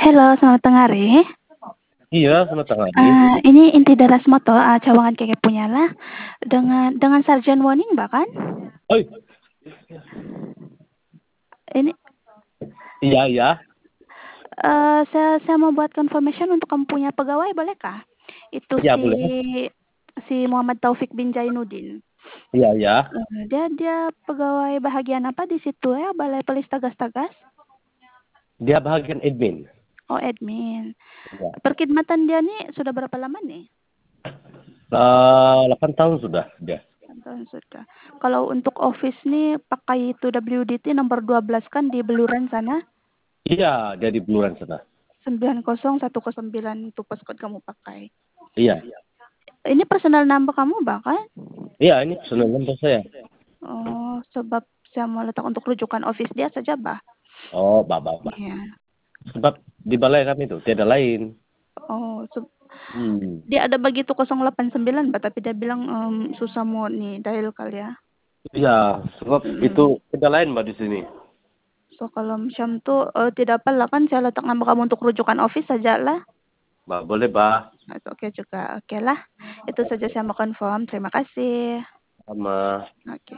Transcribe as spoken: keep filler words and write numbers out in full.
Halo, selamat tengah hari. Iya, selamat tengah hari. Uh, ini inti daras moto, uh, cawangan keke punya lah. Dengan dengan Sarjan Warning bahkan. Oi. Ini. Iya, iya. Uh, saya saya mau buat confirmation untuk kamu punya pegawai, bolehkah? Itu Ya, si boleh. si Muhammad Taufik bin Jainuddin. Iya, iya. Uh, dia dia pegawai bahagian apa di situ ya? Balai Polis Tagas-Tagas? Dia bagian admin. Oh, admin. Ya. Perkhidmatan dia nih sudah berapa lama nih? Uh, delapan tahun sudah dia. delapan tahun sudah. Kalau untuk office nih pakai itu W D T nomor dua belas kan di Beluran sana? Iya, dia di Beluran sana. sembilan nol satu nol sembilan itu postcode kamu pakai. Iya. Ini personal number kamu bahkan? Iya, ini personal number saya. Oh, sebab saya mau letak untuk rujukan office dia saja, bah. Oh, bah, bah, bah. Iya. Sebab di balai kami itu tiada lain. Oh, se- Hmm. dia ada begitu nol delapan sembilan, bah, tapi dia bilang um, susah mau nih dial kali ya. Iya, sebab Mm-mm. itu tiada lain mbak di sini. So kalau macam tuh uh, tidak apa lah kan saya letak nama kamu untuk rujukan office saja lah. Bah, boleh, bah. Oke juga, oke lah. Itu saja saya mau confirm. Terima kasih. Sama. Oke.